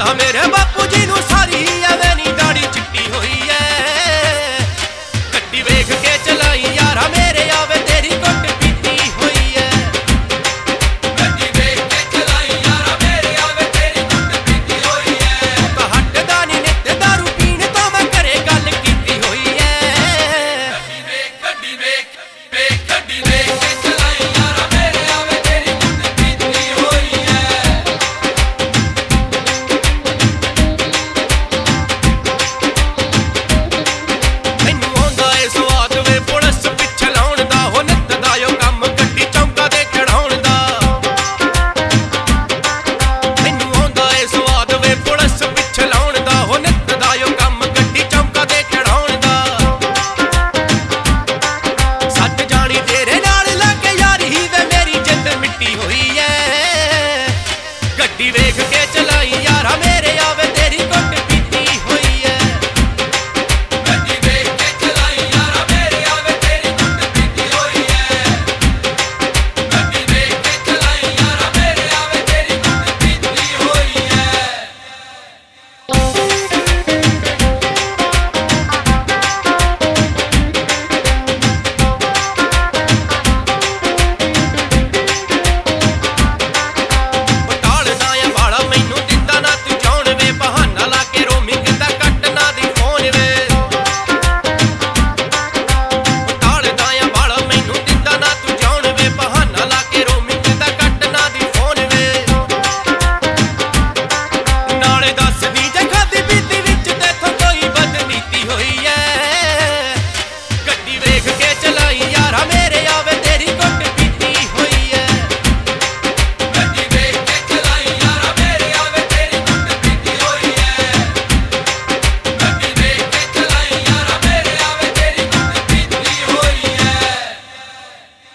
मेरे बापू जी नू सारी एवें नी दाड़ी चिट्टी होई है। गड्डी वेख के चलाई यारा मेरे आवे तेरी गुट पीती होई है। गड्डी वेख के चलाई यारा मेरे आवे तेरी गुट पीती होई है। तो हटदा नी नित दारू पीण तो मैं घरे गल कीती होई है। गड्डी वेख गड्डी वेख के चलाई यारा मेरे आवे तेरी गुट पीती होई है। मैनू आउंदा ए स्वाद वे पुलिस पिछे लाउण दा हो नित दा यो कम गड्डी चौंका ते खड़ाउण दा। मैनू आउंदा ए स्वाद वे पुलिस पिछे लाउण दा हो नित दा यो कम गड्डी चौंका ते खड़ाउण दा। सच जानी तेरे नाल लग यारी वे मेरी जिंद मिट्टी होई है। गड्डी वेख के चलाई यारा मेरे आवे तेरी गुट पीती होई है। गड्डी वेख के चलाई यारा मेरे आवे तेरी गुट पीती होई है। गड्डी वेख के चलाई यारा मेरे आवे तेरी गुट पीती होई है। ਬਟਾਲਦਾ ਆ ਵਾਲਾ ਮੈਨੂੰ ਦਿੰਦਾ ਨਾ ਤੂੰ ਜਾਣ ਵੇ ਬਹਾਨਾ ਲਾ ਕੇ ਰੋਮਿੰਗ ਦਾ ਕੱਟ ਨਾ ਦੀ ਫੋਨ ਵੇ। ਬਟਾਲਦਾ ਆ ਵਾਲਾ ਮੈਨੂੰ ਦਿੰਦਾ ਨਾ ਤੂੰ ਜਾਣ ਵੇ ਬਹਾਨਾ ਲਾ ਕੇ ਰੋਮਿੰਗ ਦਾ ਕੱਟ ਨਾ ਦੀ ਫੋਨ ਵੇ। ਨਾਲੇ ਦੱਸਦੀ ਜੇ ਖਾਦੀ ਪੀਤੀ ਵਿੱਚ ਤੇਥੋਂ ਕੋਈ ਬਦਨੀਤੀ ਹੋਈ ਹੈ। ਗੱਡੀ ਵੇਖ ਕੇ ਚਲਾਈ ਯਾਰਾ ਮੇਰੇ ਆਵੇ ਤੇਰੀ ਗੁੱਟ ਪੀਤੀ ਹੋਈ ਹੈ। गड्डी वेख के चलाई यारा मेरे आवे तेरी गुट पीती होई है। गड्डी वेख के चलाई यारा मेरे आवे तेरी गुट पीती होई है।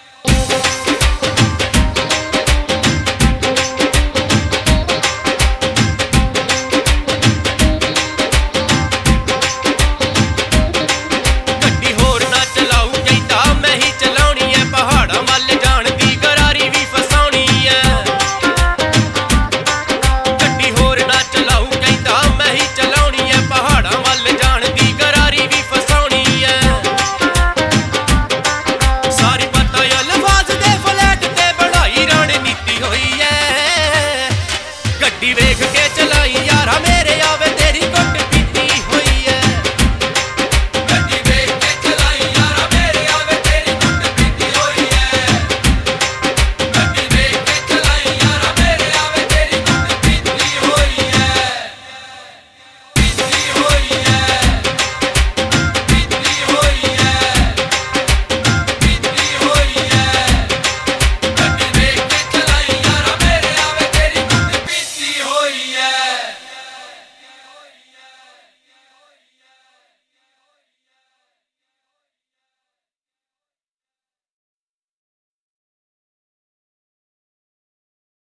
ਗੱਡੀ ਹੋਰ ਨਾ ਚਲਾਊ ਕਹਿੰਦਾ ਮੈਂ ਹੀ ਚਲਾਉਣੀ ਐ। ਪਹਾੜਾਂ ਵੱਲ ਜਾਣ ਦੀ ਗਰਾਰੀ ਵੀ ਫਸਾਉਣੀ ਐ। ਗੱਡੀ ਹੋਰ ਨਾ ਚਲਾਊ ਕਹਿੰਦਾ ਮੈਂ ਹੀ ਚਲਾਉਣੀ ਐ। ਪਹਾੜਾਂ ਵੱਲ ਜਾਣ ਦੀ ਗਰਾਰੀ ਵੀ ਫਸਾਉਣੀ ਐ। ਸਾਰੀ ਪਤਾ ਅਲਫਾਜ਼ ਦੇ ਫਲੈਟ ਤੇ ਬਣਾਈ ਰਣਨੀਤੀ ਹੋਈ ਐ। ਗੱਡੀ ਵੇਖ ਕੇ